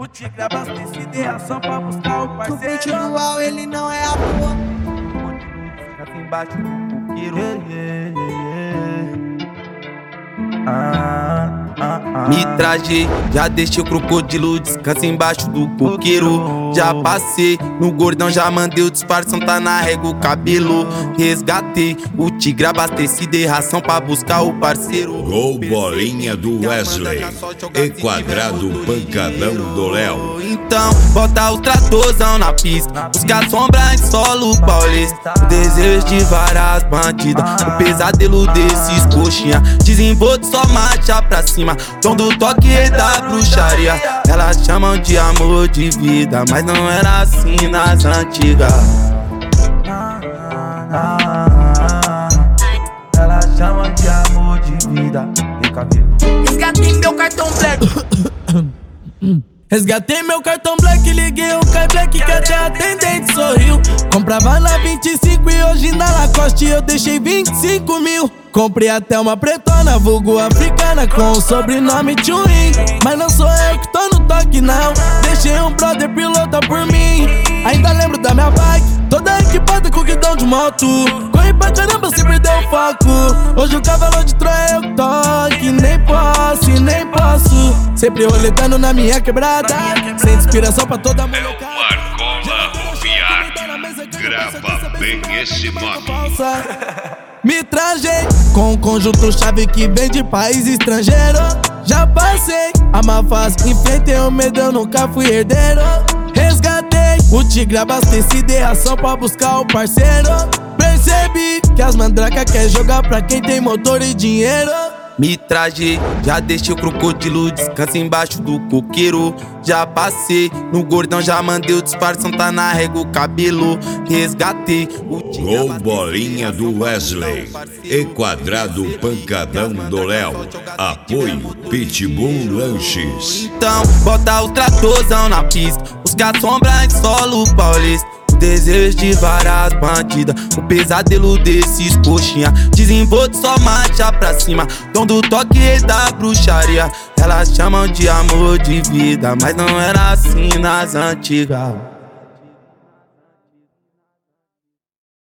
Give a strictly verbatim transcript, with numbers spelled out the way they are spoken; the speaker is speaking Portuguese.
tigre abastecido e ação pra buscar o parceiro. O peito dual, ele não é a boa. Fica embaixo do coqueiro. Ah, ah, ah. Me trajei, já deixei o crocodilo, descansa embaixo do coqueiro. Já passei no gordão, já mandei o disfarce, tá na régua o cabelo. Resgatei o tigre abastecido e ração pra buscar o parceiro. Gol bolinha do Wesley, e quadrado pancadão do Léo. Então bota o tratorzão na pista, busca a sombra em solo paulista. O desejo de várias bandidas, o pesadelo desses coxinha. Desenvolve só marcha pra cima, tom do toque rei da bruxaria. Elas chamam de amor de vida, mas não era assim nas antigas. Elas chamam de amor de vida. Vem cá, filho. Resgatei meu cartão black. Resgatei meu cartão black, liguei o Kai Black que até a atendente sorriu. Comprava na vinte e cinco e hoje na Lacoste eu deixei vinte e cinco mil. Comprei até uma pretona, vulgo africana, com o sobrenome Tchuin. Mas não sou eu que tô no toque não, deixei um brother pilota por mim. Ainda lembro da minha bike, toda equipada com guidão de moto. Corri pra caramba, se perdeu o foco. Hoje o cavalo de Troia eu toque, nem posso, nem posso. Sempre roletando na minha quebrada, sem inspiração pra toda mulher. É o Marcola Rufiar, grava bem esse nome. Me trajei com um conjunto chave que vem de país estrangeiro. Já passei a má fase, enfrentei o medo, eu nunca fui herdeiro. Resgatei o tigre abastecido e ração pra buscar o parceiro. Percebi que as mandracas quer jogar pra quem tem motor e dinheiro. Me trajei, já deixei o crocodilo, descansa embaixo do coqueiro. Já passei no gordão, já mandei o disfarce, tá na régua o cabelo. Resgatei o tigre. Gol bolinha do Wesley, e quadrado pancadão do Léo. Apoio Pitbull Lanches. Então bota o tratorzão na pista, busca a sombra em solo paulista. O desejo de várias bandidas, o pesadelo desses coxinha. Desenvolve só marcha pra cima, tom do toque rei da bruxaria. Elas chamam de amor de vida, mas não era assim nas antigas.